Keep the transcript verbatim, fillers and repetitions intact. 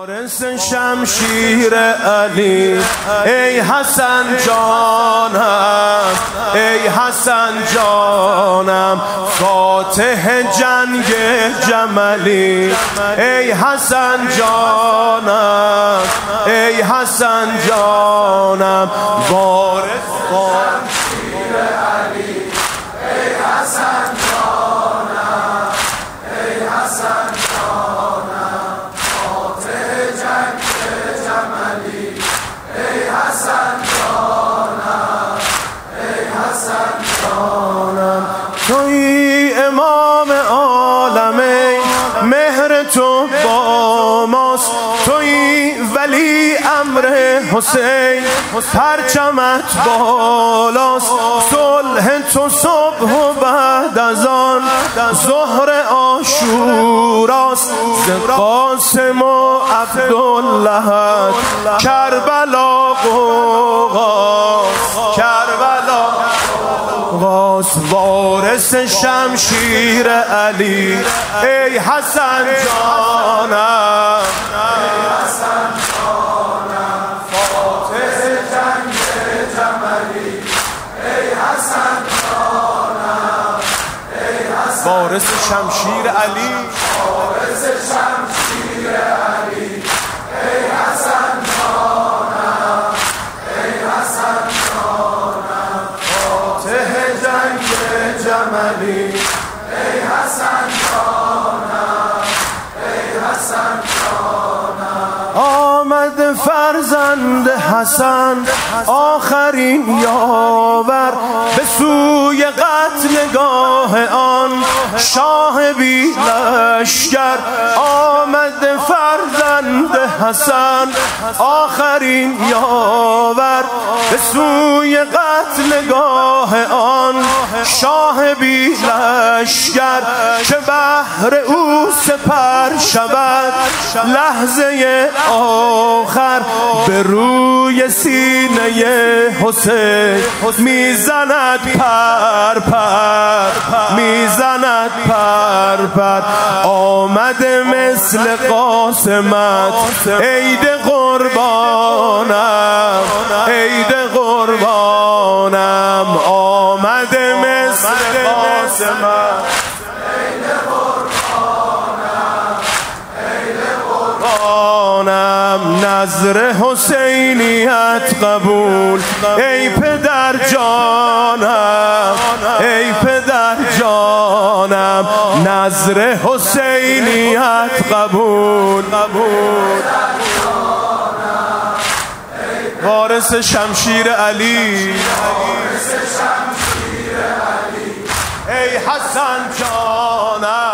وارث شمشیر علی ای حسن جانم، ای حسن جانم، فاتح جنگ جملی ای حسن جانم، ای حسن جانم، وارث شمشیر علی ای حسن جانم، ای حسن جانم، فاتح جنگ جملی ای حسن جانم، ای حسن جانم. توی امام عالم، مهر تو با ماست، توی ولی امر حسین، پرچمت بالاست، صلح تو صبح و بعد از آن ظهر عاشوراست، ز قاسم و عبدالله کربلا قوقاست، کربلا قوقاست. وارث شمشیر علی ای حسن جانم، ای حسن جانم، فاتح جنگ جملی ای حسن جانم، ای حسن. وارث شمشیر علی، وارث شمشیر علی ای حسن جانم، ای حسن جانم، فاتح جنگ جملی ای حسن جانم، ای حسن جانم. آمد فرزند حسن آخرین یاور، به سوی قتلگاه آن شاه بی لشکر. آمد فرزند حسن آخرین یاور، به سوی قتلگاه آن شاه بی لشکر، که بهر او سپر شود لحظه آخر. به روی سینه حسین میزند پر پر، میزند پر پر. آمده مثل قاسمت عید قربانم، عید قربانم. آمده مثل قاسمت عید قربانم، عید قربانم. نظر حسینیت قبول ای پدر جانم، ای پدر جانم. نظر حسینیت قبول قبول. وارث شمشیر علی، وارث شمشیر علی ای حسن جانم.